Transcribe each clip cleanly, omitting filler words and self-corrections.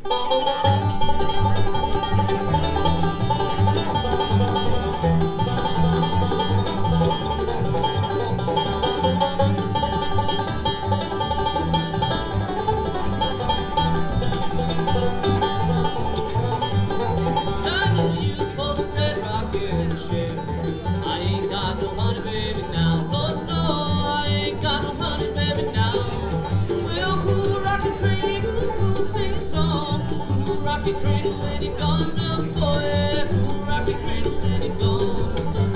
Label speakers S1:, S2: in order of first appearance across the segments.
S1: Rocky cradle when he gone, love boy. Rocky cradle when he gone.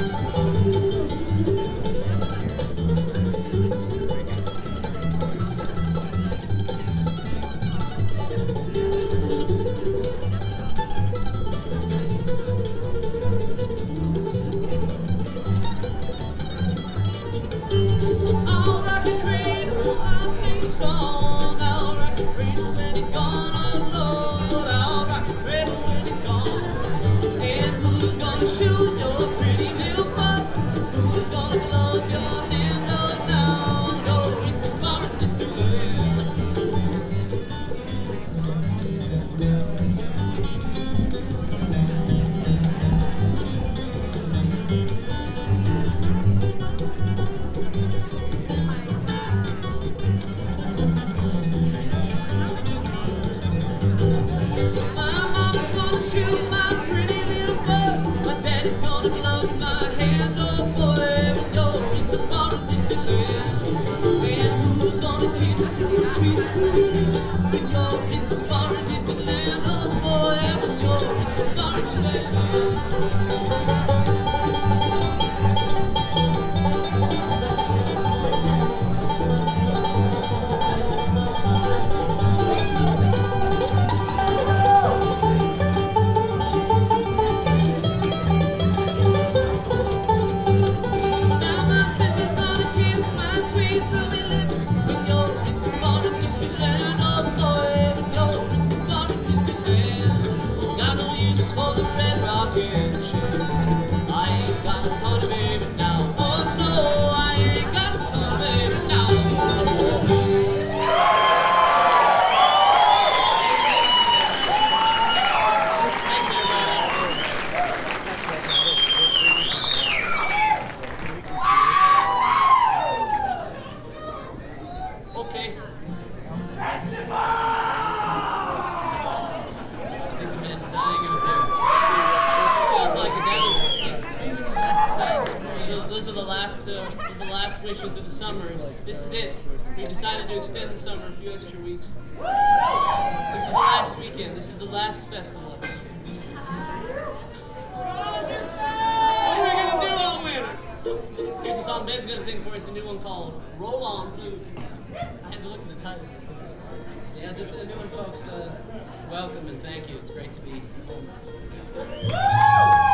S1: I'll rock the cradle, I'll sing a song. I'll rock the cradle when he gone, oh Lord. I'll rock the cradle when he gone. And who's gonna shoot your pretty little butt? Who's gonna love your hand up now? No, it's a foreign land. Shoot my pretty little butt. My daddy's gonna love my hand, oh boy. When you're in some foreign distant land. And who's gonna kiss your sweet lips? When you're in some foreign distant land, oh boy. When you're in some foreign distant land. Okay. I think the man's dying out there. Feels like it. Those are the last wishes of the summer. This is it. We decided to extend the summer a few extra weeks. This is the last weekend. This is the last festival. What are we gonna do all winter? Here's a song Ben's gonna sing for us. A new one called "Roll On Blues." I had to look at the title.
S2: Yeah, this is a new one, folks. Welcome and thank you. It's great to be home.